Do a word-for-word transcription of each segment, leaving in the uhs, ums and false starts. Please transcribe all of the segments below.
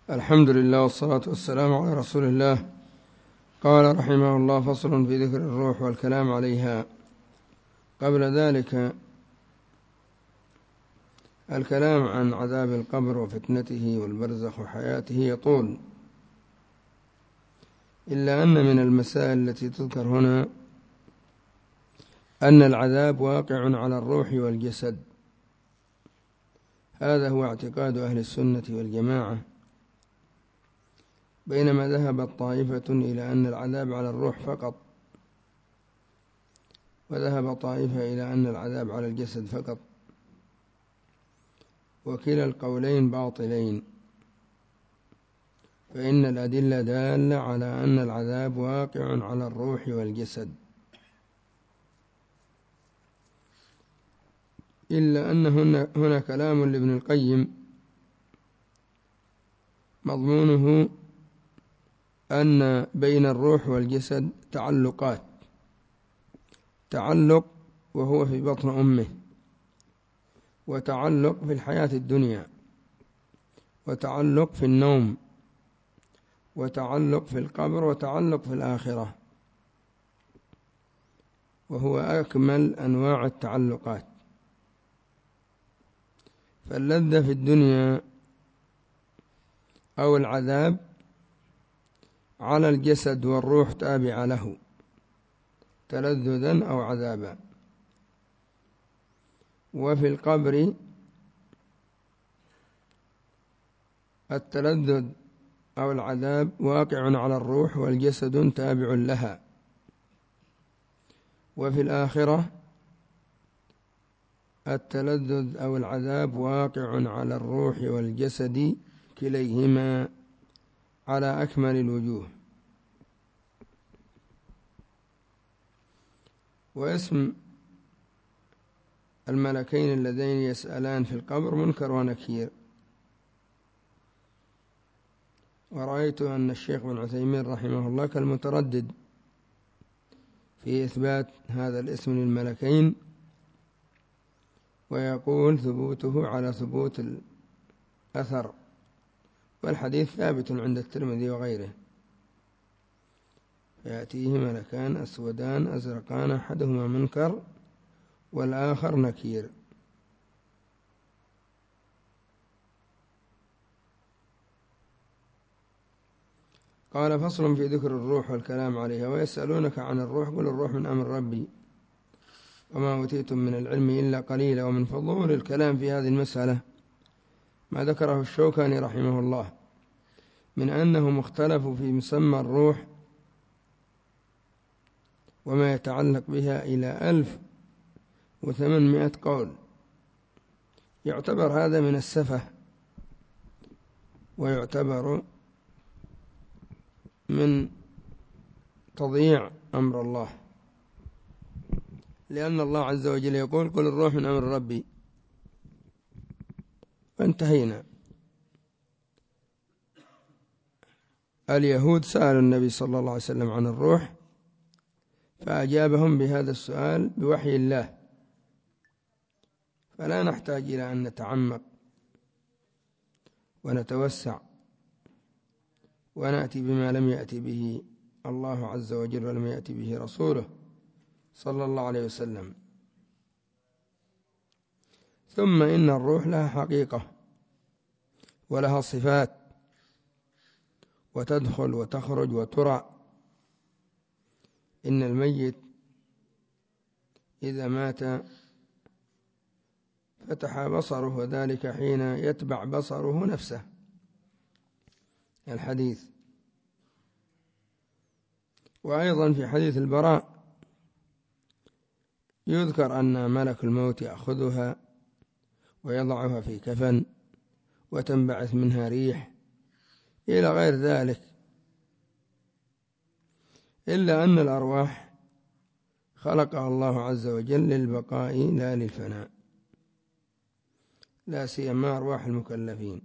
الحمد لله والصلاة والسلام على رسول الله. قال رحمه الله: فصل في ذكر الروح والكلام عليها. قبل ذلك الكلام عن عذاب القبر وفتنته والبرزخ وحياته يطول، إلا أن من المسائل التي تذكر هنا أن العذاب واقع على الروح والجسد. هذا هو اعتقاد أهل السنة والجماعة، بينما ذهبت طائفة إلى أن العذاب على الروح فقط، وذهب طائفة إلى أن العذاب على الجسد فقط، وكلا القولين باطلين، فإن الأدلة دالة على أن العذاب واقع على الروح والجسد، إلا أن هنا كلام لابن القيم مضمونه أن بين الروح والجسد تعلقات، تعلق وهو في بطن أمه، وتعلق في الحياة الدنيا، وتعلق في النوم، وتعلق في القبر، وتعلق في الآخرة، وهو أكمل أنواع التعلقات. فاللذة في الدنيا أو العذاب على الجسد والروح تابعة له، تلذذا أو عذابا. وفي القبر التلذذ أو العذاب واقع على الروح والجسد تابع لها. وفي الآخرة التلذذ أو العذاب واقع على الروح والجسد كليهما على أكمل الوجوه. واسم الملكين اللذين يسألان في القبر منكر ونكير. ورأيت أن الشيخ بن عثيمين رحمه الله كالمتردد في إثبات هذا الاسم للملكين، ويقول ثبوته على ثبوت الأثر، والحديث ثابت عند الترمذي وغيره. يأتيه ملكان أسودان أزرقان أحدهما منكر والآخر نكير. قال: فصل في ذكر الروح والكلام عليها. ويسألونك عن الروح، قل الروح من أمر ربي وما أوتيتم من العلم إلا قليلا. ومن فضول الكلام في هذه المسألة ما ذكره الشوكاني رحمه الله من أنهم اختلفوا في مسمى الروح وما يتعلق بها إلى ألف وثمانمائة قول. يعتبر هذا من السفه، ويعتبر من تضييع أمر الله، لأن الله عز وجل يقول: قل الروح من أمر ربي، فانتهينا. اليهود سألوا النبي صلى الله عليه وسلم عن الروح، فأجابهم بهذا السؤال بوحي الله، فلا نحتاج إلى أن نتعمق ونتوسع ونأتي بما لم يأتي به الله عز وجل ولم يأتي به رسوله صلى الله عليه وسلم. ثم إن الروح لها حقيقة ولها صفات، وتدخل وتخرج وترى. إن الميت إذا مات فتح بصره، وذلك حين يتبع بصره نفسه، الحديث. وأيضا في حديث البراء يذكر أن ملك الموت يأخذها ويضعها في كفن وتنبعث منها ريح إلى غير ذلك، إلا أن الأرواح خلقها الله عز وجل للبقاء لا للفناء، لا سيما أرواح المكلفين.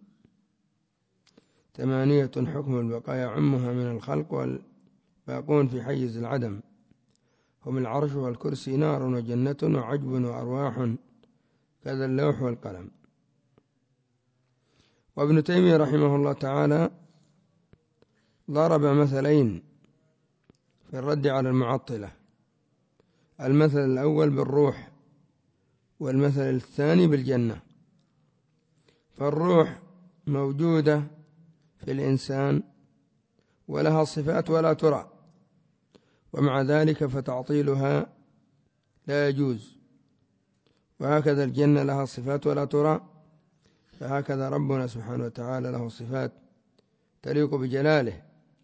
ثمانية حكم البقاء يعمها من الخلق والباقون في حيز العدم، هم العرش والكرسي، نار وجنة وعجب وأرواح، كذا اللوح والقلم. وابن تيمية رحمه الله تعالى ضرب مثلين في الرد على المعطلة، المثل الأول بالروح والمثل الثاني بالجنة. فالروح موجودة في الإنسان ولها صفات ولا ترى، ومع ذلك فتعطيلها لا يجوز. وهكذا الجنة لها صفات ولا ترى، فهكذا ربنا سبحانه وتعالى له صفات تليق بجلاله.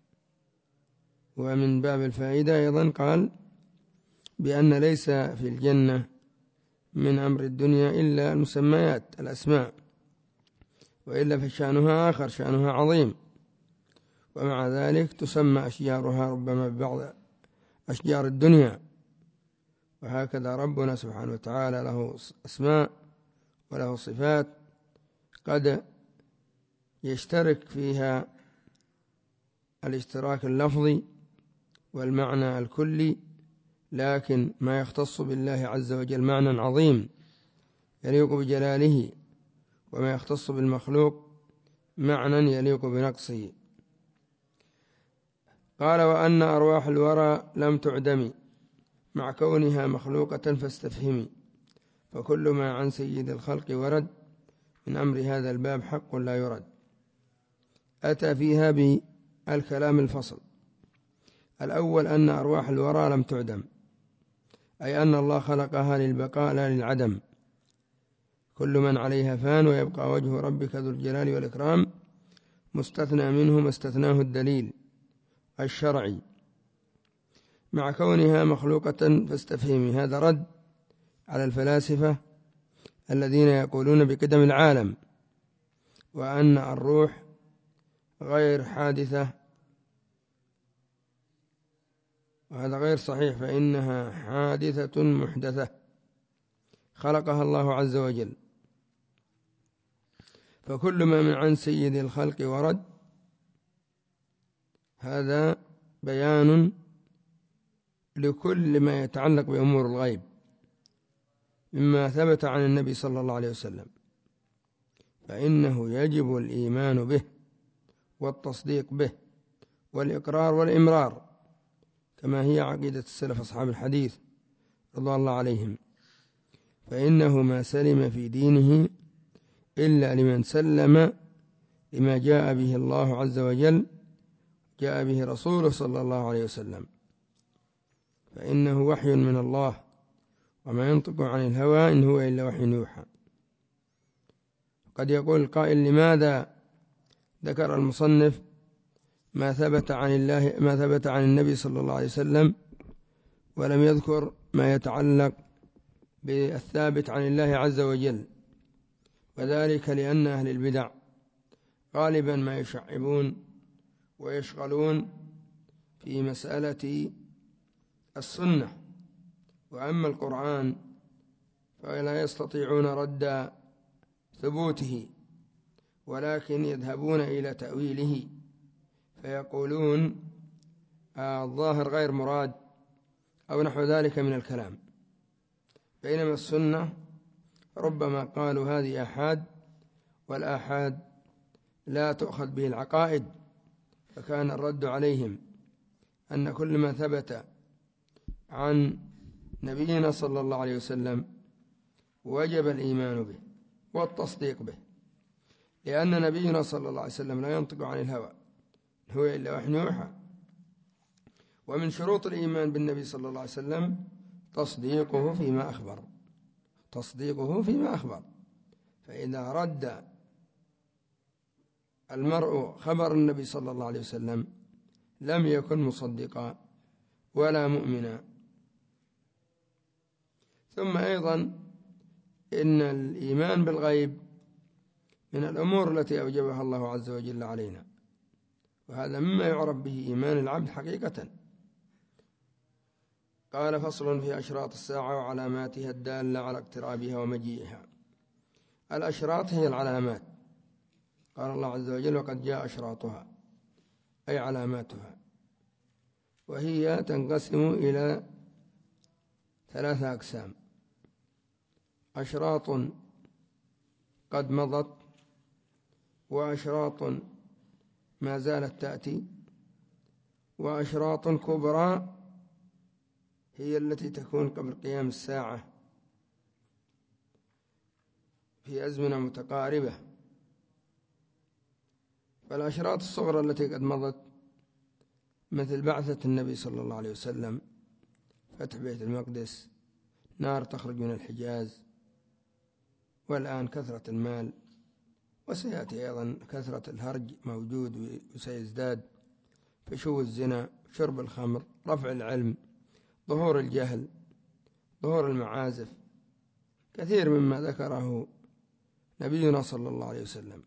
ومن باب الفائدة أيضا قال بأن ليس في الجنة من أمر الدنيا إلا المسميات الأسماء، وإلا فشأنها آخر، شأنها عظيم، ومع ذلك تسمى أشجارها ربما ببعض أشجار الدنيا. وهكذا ربنا سبحانه وتعالى له أسماء وله صفات قد يشترك فيها الاشتراك اللفظي والمعنى الكلي، لكن ما يختص بالله عز وجل معنى عظيم يليق بجلاله، وما يختص بالمخلوق معنى يليق بنقصه. قال وأن أرواح الورى لم تعدم مع كونها مخلوقة فاستفهمي، فكل ما عن سيد الخلق ورد من أمر هذا الباب حق لا يرد. أتى فيها بالكلام الفصل. الأول أن أرواح الورى لم تعدم، أي أن الله خلقها للبقاء لا للعدم. كل من عليها فان ويبقى وجه ربك ذو الجلال والإكرام، مستثنى منه ما استثناه الدليل الشرعي. مع كونها مخلوقة فاستفهمي، هذا رد على الفلاسفة الذين يقولون بقدم العالم، وأن الروح غير حادثة، وهذا غير صحيح، فإنها حادثة محدثة خلقها الله عز وجل. فكل ما من عن سيد الخلق ورد، هذا بيان لكل ما يتعلق بأمور الغيب مما ثبت عن النبي صلى الله عليه وسلم، فإنه يجب الإيمان به والتصديق به والإقرار والإمرار، كما هي عقيدة السلف أصحاب الحديث رضي الله عليهم. فإنه ما سلم في دينه إلا لمن سلم لما جاء به الله عز وجل، جاء به رسوله صلى الله عليه وسلم، فإنه وحي من الله، وما ينطق عن الهوى إن هو إلا وحي يوحى. قد يقول القائل لماذا ذكر المصنف ما ثبت عن الله ما ثبت عن النبي صلى الله عليه وسلم ولم يذكر ما يتعلق بالثابت عن الله عز وجل؟ وذلك لأن أهل البدع غالبا ما يشعبون ويشغلون في مسألة السنة، وأما القرآن فلا يستطيعون رد ثبوته، ولكن يذهبون إلى تأويله فيقولون الظاهر غير مراد أو نحو ذلك من الكلام. بينما السنة ربما قالوا هذه آحاد، والآحاد لا تؤخذ به العقائد، فكان الرد عليهم أن كل ما ثبت عن نبينا صلى الله عليه وسلم وجب الإيمان به والتصديق به، لأن نبينا صلى الله عليه وسلم لا ينطق عن الهوى هو إلا وحي يوحى. ومن شروط الإيمان بالنبي صلى الله عليه وسلم تصديقه فيما أخبر، تصديقه فيما أخبر. فإذا رد المرء خبر النبي صلى الله عليه وسلم لم يكن مصدقا ولا مؤمنا. ثم أيضا إن الإيمان بالغيب من الأمور التي أوجبها الله عز وجل علينا، وهذا مما يعرف به إيمان العبد حقيقة. قال فصل في أشراط الساعة وعلاماتها الدالة على اقترابها ومجيئها. الأشراط هي العلامات، قال الله عز وجل وقد جاء أشراطها أي علاماتها، وهي تنقسم إلى ثلاثة أقسام: أشراط قد مضت، وأشراط ما زالت تأتي، وأشراط كبرى هي التي تكون قبل قيام الساعة في أزمنة متقاربة. فالأشراط الصغرى التي قد مضت مثل بعثة النبي صلى الله عليه وسلم، فتح بيت المقدس، نار تخرج من الحجاز، والآن كثرة المال، وسيأتي أيضا كثرة الهرج موجود وسيزداد، فشو الزنا، شرب الخمر، رفع العلم، ظهور الجهل، ظهور المعازف، كثير مما ذكره نبينا صلى الله عليه وسلم.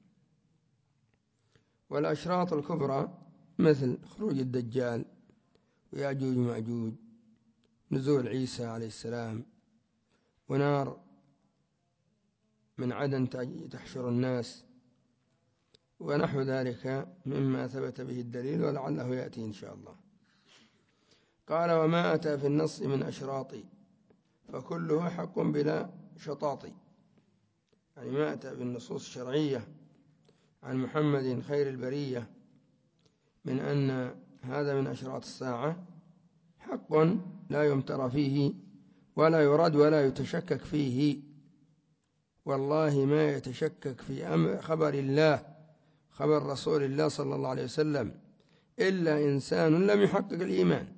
والأشراط الكبرى مثل خروج الدجال ويأجوج ومأجوج، نزول عيسى عليه السلام، ونار من عدن تحشر الناس، ونحو ذلك مما ثبت به الدليل، ولعله يأتي إن شاء الله. قال: وما أتى في النص من أشراط فكله حق بلا شطاط، يعني ما أتى بالنصوص الشرعية عن محمد خير البرية من أن هذا من أشراط الساعة حق لا يمتر فيه ولا يرد ولا يتشكك فيه. والله ما يتشكك في أمر خبر الله، خبر رسول الله صلى الله عليه وسلم، إلا إنسان لم يحقق الإيمان،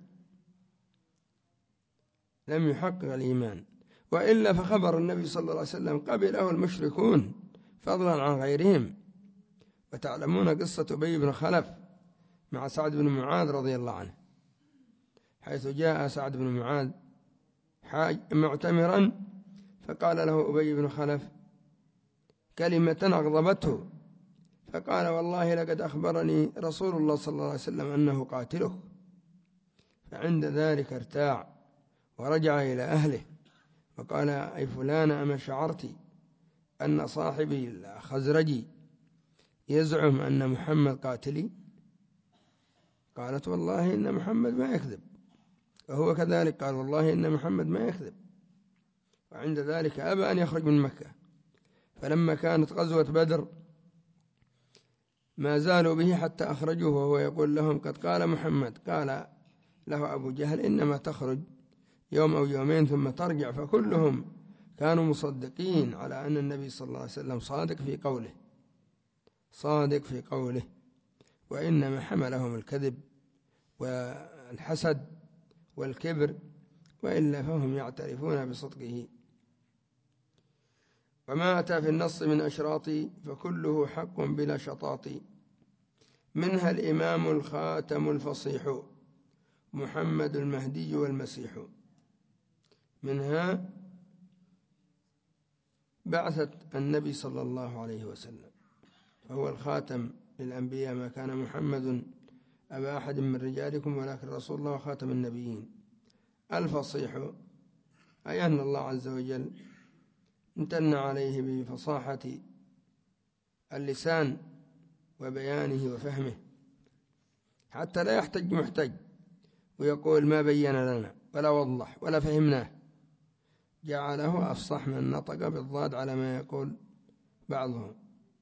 لم يحقق الإيمان، وإلا فخبر النبي صلى الله عليه وسلم قبله المشركون فضلا عن غيرهم. وتعلمون قصة أبي بن خلف مع سعد بن معاذ رضي الله عنه، حيث جاء سعد بن معاذ معتمرا، فقال له أبي بن خلف كلمة أغضبته، فقال: والله لقد أخبرني رسول الله صلى الله عليه وسلم أنه قاتله. فعند ذلك ارتاع ورجع إلى أهله وقال: أي فلان، أما شعرت أن صاحبي الخزرجي يزعم أن محمد قاتلي؟ قالت: والله إن محمد ما يكذب. وهو كذلك قال: والله إن محمد ما يكذب. وعند ذلك أبى أن يخرج من مكة. فلما كانت غزوة بدر ما زالوا به حتى أخرجوه وهو يقول لهم: قد قال محمد. قال له أبو جهل: إنما تخرج يوم أو يومين ثم ترجع. فكلهم كانوا مصدقين على أن النبي صلى الله عليه وسلم صادق في قوله، صادق في قوله، وإنما حملهم الكذب والحسد والكبر، وإلا فهم يعترفون بصدقه. وما أتى في النص من أشراط فكله حق بلا شطاط، منها الإمام الخاتم الفصيح محمد المهدي والمسيح. منها بعثة النبي صلى الله عليه وسلم، فهو الخاتم للأنبياء، ما كان محمد أبا أحد من رجالكم ولكن رسول الله خاتم النبيين. الفصيح أي أن الله عز وجل امتن عليه بفصاحة اللسان وبيانه وفهمه، حتى لا يحتج محتج ويقول ما بين لنا ولا وضح ولا فهمناه، جعله أفصح من نطق بالضاد على ما يقول بعضهم.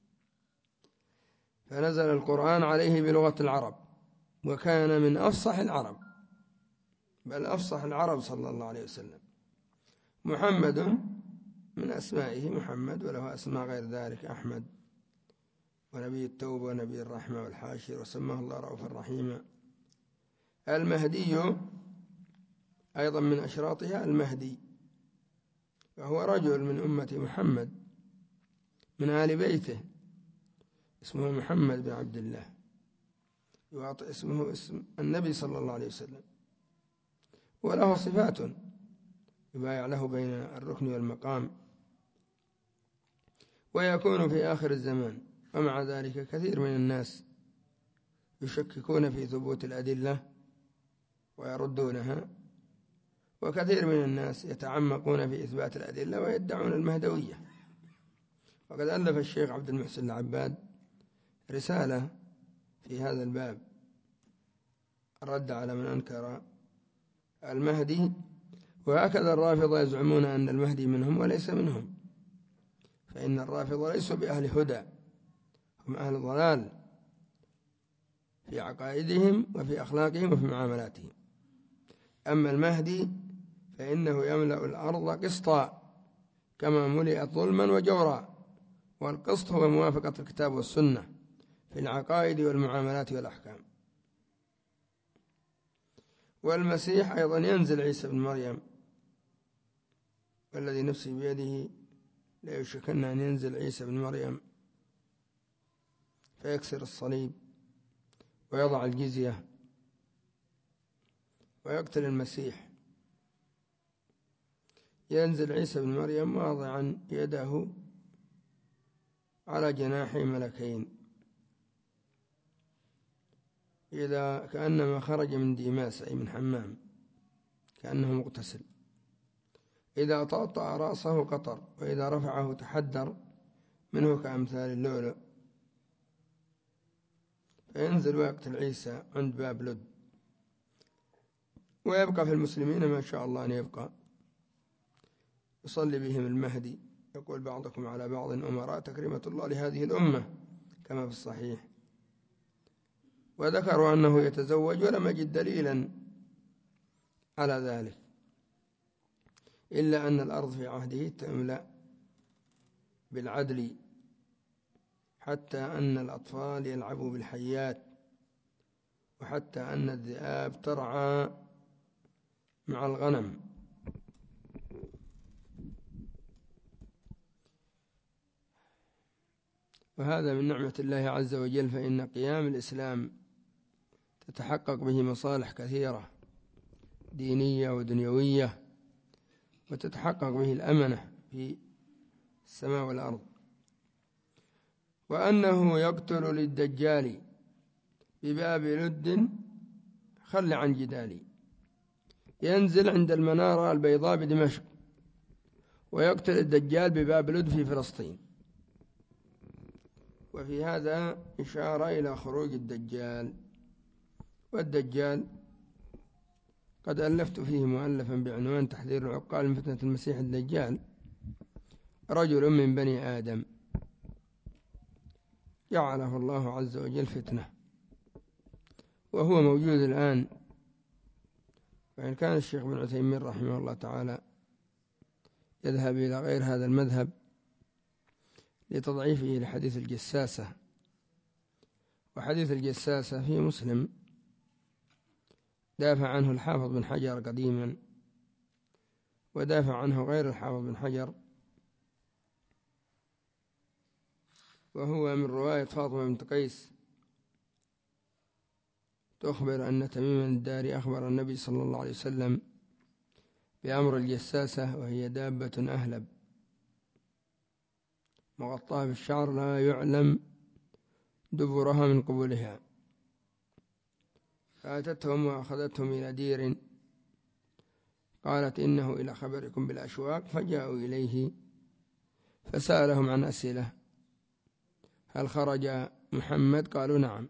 فنزل القرآن عليه بلغة العرب، وكان من أفصح العرب، بل أفصح العرب صلى الله عليه وسلم. محمد من أسمائه محمد، وله أسماء غير ذلك: أحمد ونبي التوبة ونبي الرحمة والحاشر، وسماه الله رؤوفا رحيما. المهدي أيضا من أشراطها المهدي، وهو رجل من أمة محمد من آل بيته، اسمه محمد بن عبد الله، يعطي اسمه اسم النبي صلى الله عليه وسلم، وله صفات يبايع له بين الركن والمقام، ويكون في آخر الزمان. ومع ذلك كثير من الناس يشككون في ثبوت الأدلة ويردونها، وكثير من الناس يتعمقون في إثبات الأدلة ويدعون المهدوية. وقد ألف الشيخ عبد المحسن العباد رسالة في هذا الباب، رد على من أنكر المهدي. وهكذا الرافضة يزعمون أن المهدي منهم وليس منهم، فإن الرافضة ليسوا بأهل هدى، هم أهل ضلال في عقائدهم وفي أخلاقهم وفي معاملاتهم. أما المهدي فإنه يملأ الأرض قسطا كما ملئت ظلما وجورا، والقسط هو موافقة الكتاب والسنة في العقائد والمعاملات والأحكام. والمسيح أيضا ينزل عيسى بن مريم، والذي نفسي بيده لا يشكن أن ينزل عيسى بن مريم فيكسر الصليب ويضع الجزية ويقتل المسيح. ينزل عيسى بن مريم واضعا يده على جناحي ملكين، إذا كأنما خرج من ديماس أي من حمام كأنه مغتسل، إذا طأطأ رأسه قطر، وإذا رفعه تحدر منه كأمثال اللؤلؤ. فينزل ويقتل عيسى عند باب لد، ويبقى في المسلمين ما شاء الله أن يبقى، يصلي بهم المهدي، يقول بعضكم على بعض أمراء تكريمة الله لهذه الأمة كما في الصحيح. وذكروا أنه يتزوج ولم أجد دليلا على ذلك، إلا أن الأرض في عهده تملأ بالعدل، حتى أن الأطفال يلعبوا بالحيات، وحتى أن الذئاب ترعى مع الغنم. وهذا من نعمة الله عز وجل، فإن قيام الإسلام تتحقق به مصالح كثيرة دينية ودنيوية، وتتحقق به الأمنة في السماء والأرض. وأنه يقتل للدجال بباب لد خل عن جدالي، ينزل عند المنارة البيضاء بدمشق ويقتل الدجال بباب لد في فلسطين. وفي هذا إشارة إلى خروج الدجال. والدجال قد ألفت فيه مؤلفا بعنوان تحذير العقال من فتنة المسيح الدجال. رجل من بني آدم جعله الله عز وجل فتنة، وهو موجود الآن. وإن كان الشيخ بن عثيمين رحمه الله تعالى يذهب إلى غير هذا المذهب لتضعيفه لحديث الجساسة، وحديث الجساسة في مسلم دافع عنه الحافظ بن حجر قديما، ودافع عنه غير الحافظ بن حجر، وهو من رواية فاطمة بنت قيس تخبر أن تميما الداري أخبر النبي صلى الله عليه وسلم بأمر الجساسة، وهي دابة أهلب مغطاة بالشعر لا يعلم دبرها من قبلها، فأتتهم وأخذتهم إلى دير، قالت إنه إلى خبركم بالأشواق، فجاءوا إليه فسألهم عن أسئلة: هل خرج محمد؟ قالوا نعم.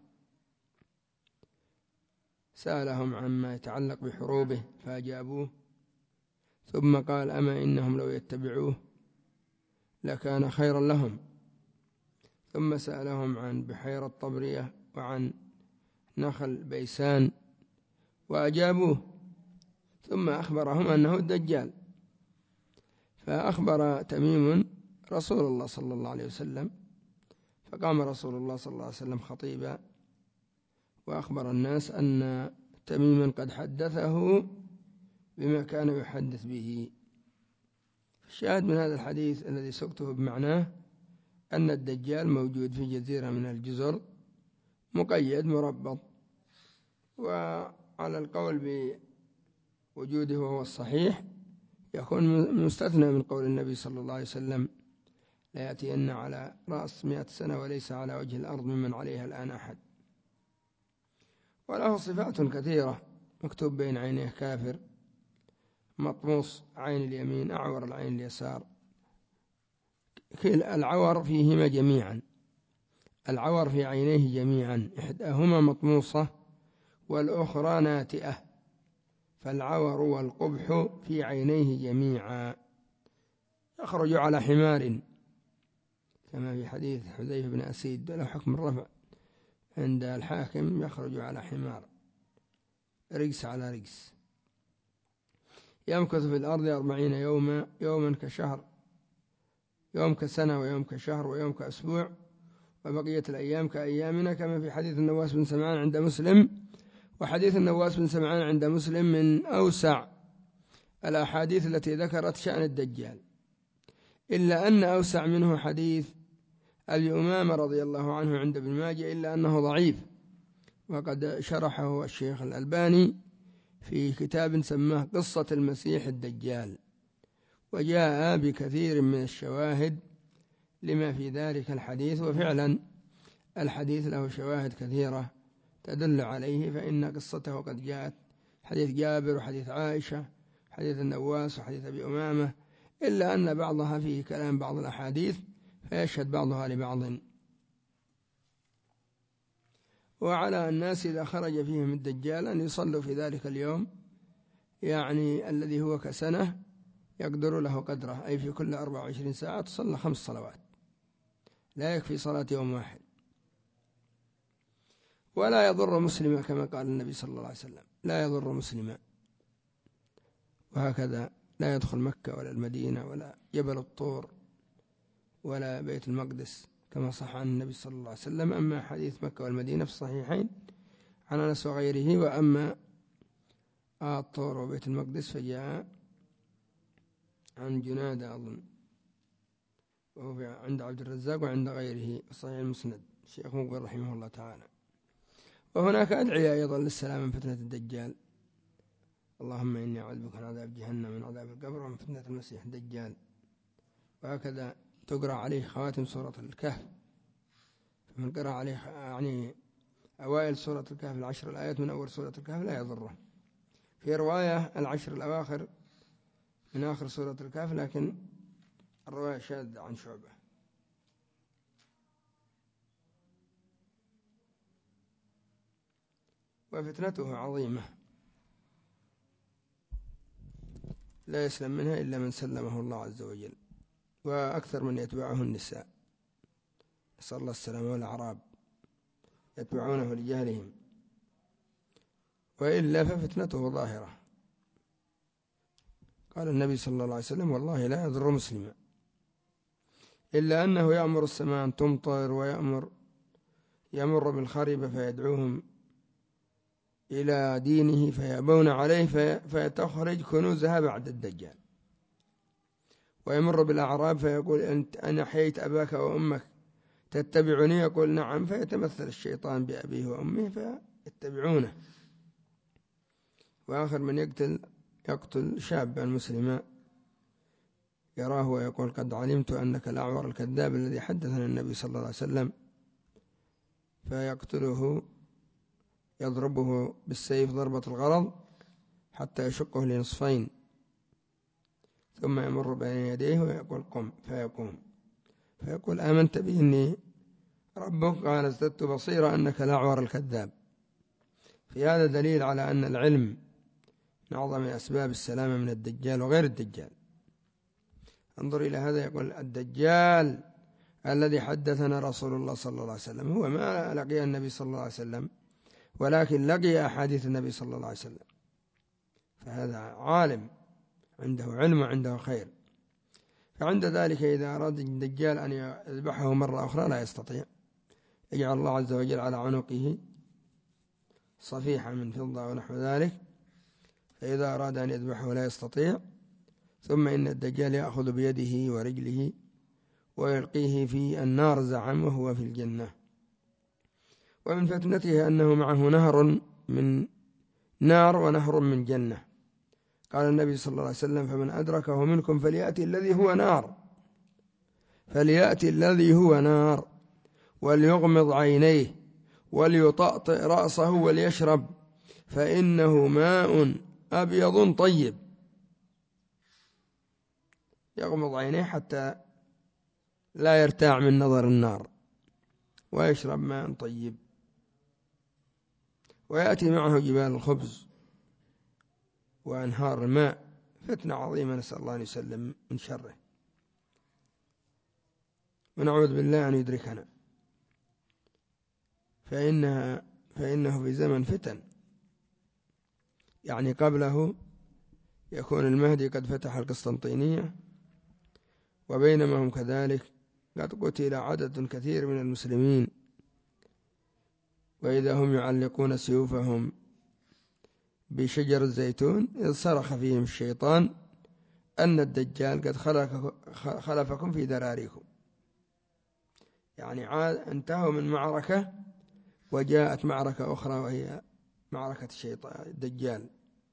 سألهم عما يتعلق بحروبه فأجابوه، ثم قال: أما إنهم لو يتبعوه لكان خيرا لهم. ثم سألهم عن بحيرة طبرية وعن نخل بيسان وأجابوه، ثم أخبرهم أنه الدجال. فأخبر تميم رسول الله صلى الله عليه وسلم، فقام رسول الله صلى الله عليه وسلم خطيبا وأخبر الناس أن تميما قد حدثه بما كان يحدث به. الشاهد من هذا الحديث الذي سقته بمعناه أن الدجال موجود في جزيرة من الجزر، مقيد مربط. وعلى القول بوجوده وهو الصحيح يكون مستثنى من قول النبي صلى الله عليه وسلم: لا يأتين على رأس مئة سنة وليس على وجه الأرض ممن عليها الآن أحد. وله صفات كثيرة: مكتوب بين عينيه كافر، مطموس عين اليمين، أعور العين اليسار. العور فيهما جميعا، العور في عينيه جميعا، إحداهما مطموسة والأخرى ناتئة، فالعور والقبح في عينيه جميعا. يخرج على حمار كما في حديث حذيفة بن أسيد له حكم الرفع عند الحاكم يخرج على حمار رجس على رجس يمكث في الأرض أربعين يوما يوما كشهر يوم كسنة ويوم كشهر ويوم كأسبوع وبقية الأيام كأيامنا كما في حديث النواس بن سمعان عند مسلم. وحديث النواس بن سمعان عند مسلم من أوسع الأحاديث التي ذكرت شأن الدجال، إلا أن أوسع منه حديث أبي أمامة رضي الله عنه عند ابن ماجه، إلا أنه ضعيف، وقد شرحه الشيخ الألباني في كتاب سماه قصة المسيح الدجال، وجاء بكثير من الشواهد لما في ذلك الحديث، وفعلا الحديث له شواهد كثيرة تدل عليه، فإن قصته قد جاءت حديث جابر وحديث عائشة حديث النواس وحديث أبي أمامة، إلا أن بعضها فيه كلام بعض الأحاديث فيشهد بعضها لبعض. وعلى الناس إذا خرج فيهم الدجال أن يصلوا في ذلك اليوم، يعني الذي هو كسنة يقدر له قدره، أي في كل أربع وعشرين ساعة تصلى خمس صلوات، لا يكفي صلاة يوم واحد. ولا يضر مسلما كما قال النبي صلى الله عليه وسلم، لا يضر مسلما. وهكذا لا يدخل مكة ولا المدينة ولا جبل الطور ولا بيت المقدس كما صح عن النبي صلى الله عليه وسلم. أما حديث مكة والمدينة في الصحيحين عن أنس وغيره، وأما الطور وبيت المقدس فجاء عن جنادة أظن، وهو عند عبد الرزاق وعند غيره صحيح المسند الشيخ مقبل رحمه الله تعالى. وهناك أدعية أيضا للسلام من فتنة الدجال، اللهم إني أعوذ بك من عذاب جهنم ومن عذاب القبر ومن فتنة المسيح الدجال. وهكذا تقرأ عليه خواتم سورة الكهف، فمن قرأ عليه يعني أوائل سورة الكهف العشر الآيات من أول سورة الكهف لا يضره. في رواية العشر الأواخر من آخر سورة الكهف، لكن الرواية شاذة عن شعبة. وفتنته عظيمة لا يسلم منها إلا من سلمه الله عز وجل، وأكثر من يتبعه النساء، نسأل الله السلامة، والأعراب يتبعونه لجهلهم، وإلا ففتنته ظاهرة. قال النبي صلى الله عليه وسلم والله لا يضر مسلما إلا أنه يأمر السماء أن تمطر، ويأمر يمر بالخربة فيدعوهم إلى دينه فيأبون عليه فيتخرج كنوزها بعد الدجال. ويمر بالأعراب فيقول أنت أنا حييت أباك وأمك تتبعني، يقول نعم، فيتمثل الشيطان بأبيه وأمه فيتبعونه. وآخر من يقتل يقتل شابا مسلما يراه ويقول قد علمت أنك الأعور الكذاب الذي حدثنا النبي صلى الله عليه وسلم، فيقتله يضربه بالسيف ضربة الغرض حتى يشقه لنصفين، ثم يمر بين يديه ويقول قم، فيقوم فيقول آمنت بإني ربك؟ قال ازددت بصيرا أنك الأعور الكذاب. في هذا دليل على أن العلم من أعظم أسباب السلامة من الدجال وغير الدجال. انظر إلى هذا، يقول الدجال الذي حدثنا رسول الله صلى الله عليه وسلم هو ما لقي النبي صلى الله عليه وسلم، ولكن لقي أحاديث النبي صلى الله عليه وسلم، فهذا عالم عنده علم وعنده خير. فعند ذلك إذا أراد الدجال أن يذبحه مرة أخرى لا يستطيع، يجعل الله عز وجل على عنقه صفيحة من فضة ونحو ذلك، فإذا أراد أن يذبحه لا يستطيع. ثم إن الدجال يأخذ بيده ورجله ويلقيه في النار زعم وهو في الجنة. ومن فتنته أنه معه نهر من نار ونهر من جنة. قال النبي صلى الله عليه وسلم فمن أدركه منكم فليأتي الذي هو نار فليأتي الذي هو نار وليغمض عينيه وليطأطئ رأسه وليشرب، فإنه ماء أبيض طيب. يغمض عينيه حتى لا يرتاع من نظر النار، ويشرب ماء طيب، ويأتي معه جبال الخبز وأنهار الماء. فتنة عظيمة، نسأل الله أن يسلم من شره. ونعوذ بالله أن يدركنا، فإنها فإنه في زمن فتن، يعني قبله يكون المهدي قد فتح القسطنطينية، وبينما هم كذلك قد قتل عدد كثير من المسلمين، وإذا هم يعلقون سيوفهم بشجر الزيتون إذ صرخ فيهم الشيطان أن الدجال قد خلفكم في ذراريكم، يعني عاد انتهوا من معركة وجاءت معركة أخرى وهي معركة الشيطان الدجال.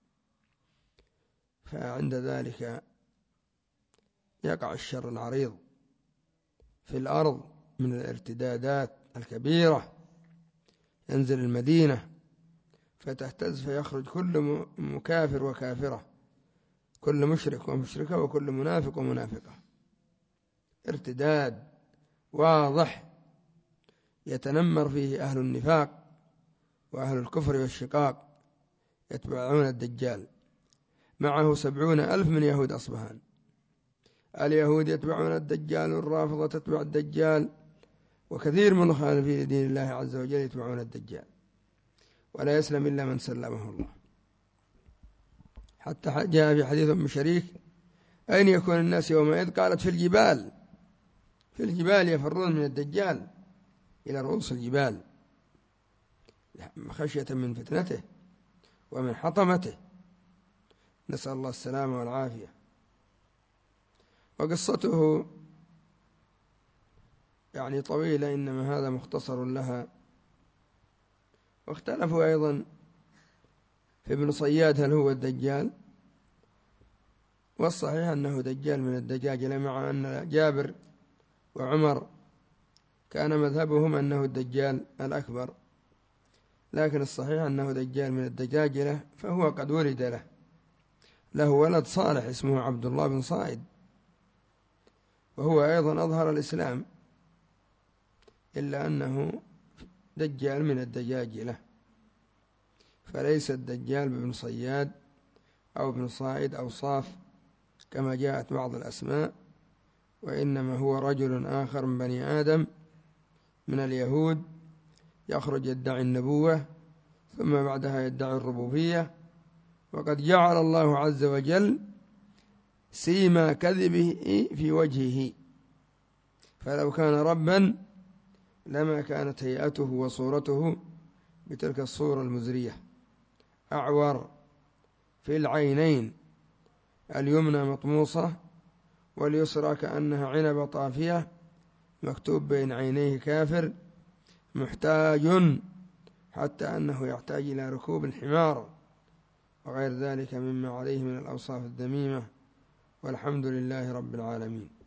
فعند ذلك يقع الشر العريض في الأرض من الارتدادات الكبيرة، ينزل المدينة فتهتز فيخرج كل مكافر وكافرة، كل مشرك ومشركة وكل منافق ومنافقة، ارتداد واضح يتنمر فيه أهل النفاق وأهل الكفر والشقاق يتبعون الدجال، معه سبعون ألف من يهود أصبهان. اليهود يتبعون الدجال، والرافضة تتبع الدجال، وكثير من المخالفين لدين الله عز وجل يتبعون الدجال، ولا يسلم إلا من سلمه الله. حتى جاء في حديث أم شريك: أين يكون الناس يومئذ؟ قالت: في الجبال، في الجبال يفرون من الدجال إلى رؤوس الجبال خشية من فتنته ومن حطمته، نسأل الله السلامة والعافية. وقصته يعني طويلة، إنما هذا مختصر لها. واختلفوا أيضا في ابن صياد هل هو الدجال، والصحيح أنه دجال من الدجاجلة، مع أن جابر وعمر كان مذهبهم أنه الدجال الأكبر، لكن الصحيح أنه دجال من الدجاجلة، فهو قد ولد له له ولد صالح اسمه عبد الله بن صائد، وهو أيضا أظهر الإسلام، إلا أنه دجال من الدجاجلة، فليس الدجال بابن صياد أو ابن صائد أو صاف كما جاءت بعض الأسماء، وإنما هو رجل آخر من بني آدم من اليهود، يخرج يدعي النبوة ثم بعدها يدعي الربوبية، وقد جعل الله عز وجل سيما كذبه في وجهه، فلو كان ربا لما كانت هيئته وصورته بتلك الصورة المزرية، أعور في العينين، اليمنى مطموسة واليسرى كأنها عنبة طافية، مكتوب بين عينيه كافر، محتاج حتى أنه يحتاج إلى ركوب الحمار، وغير ذلك مما عليه من الأوصاف الذميمة. والحمد لله رب العالمين.